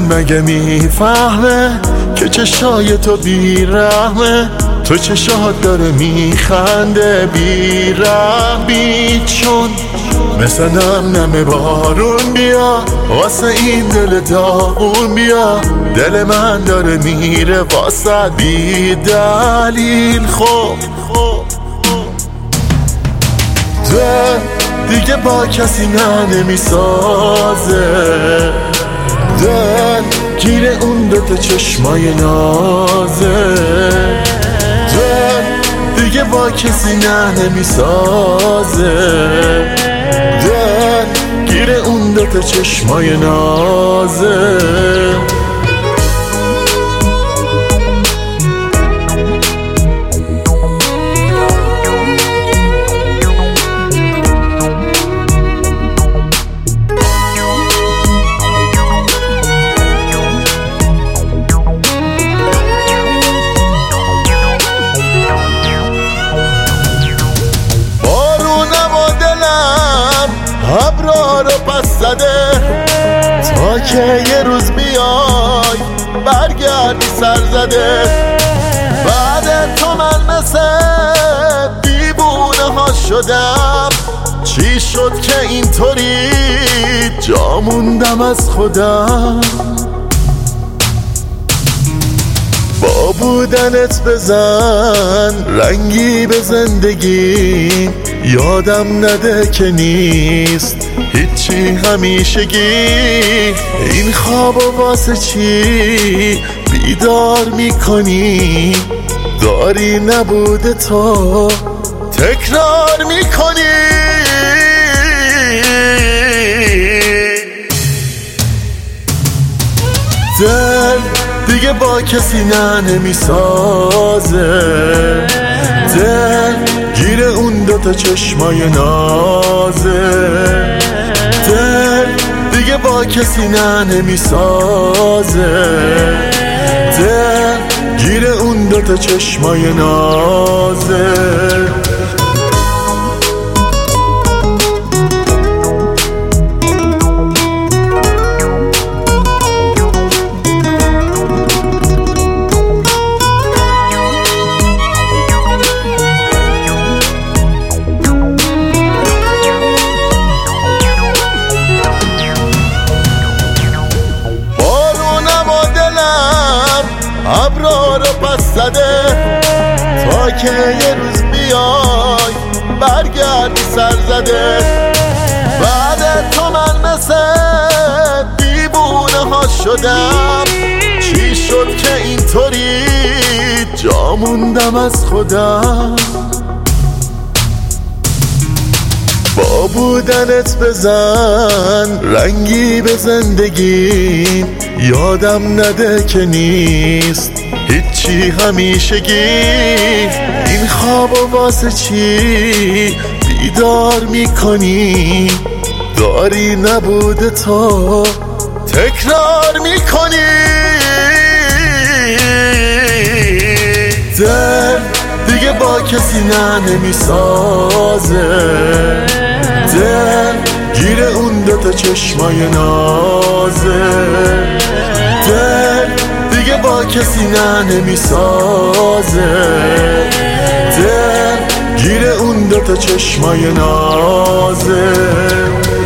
مگه میفهمه که چشای تو بیرحمه؟ تو چشات داره میخنده بیرحمی، چون مثل نم بارون بیا واسه این دل داغون بیا. دل من داره میره واسه بی دلیل. خب دل دیگه با کسی نمیسازه، دل گیر اون دوتا چشمای نازه. دل دیگه با کسی نمیسازه، دل گیر اون دوتا چشمای نازه. ابرا رو پس زده تا که یه روز بیای برگردی سر زده. بعد تو من مثل دیوونه ها شدم، چی شد که اینطوری جا موندم از خودم؟ با بودنت بزن رنگی به زندگی، یادم نده که نیست هیچی همیشگی. این خوابو واسه چی بیدار میکنی؟ داری نبوده تو تکرار میکنی. دل دیگه با کسی نمیسازه، دل گیر اون دوتا چشمای نازه. دل دیگه با کسی نمیسازه، دل گیر اون دوتا چشمای نازه. ابرا رو پس زده تا که یه روز بیای برگردی سر زده. بعد تو من مثل دیوونه ها شدم، چی شد که اینطوری جا موندم از خودم؟ با بودنت بزن رنگی به زندگی، یادم نده که نیست هیچی همیشگی. این خوابو واسه چی بیدار میکنی؟ داری نبوده تو تکرار میکنی. دل دیگه با کسی نمیسازه، دل گیر اون دوتا چشمای نازه. دل دیگه با کسی نمیسازه، دل گیر اون دوتا چشمای نازه.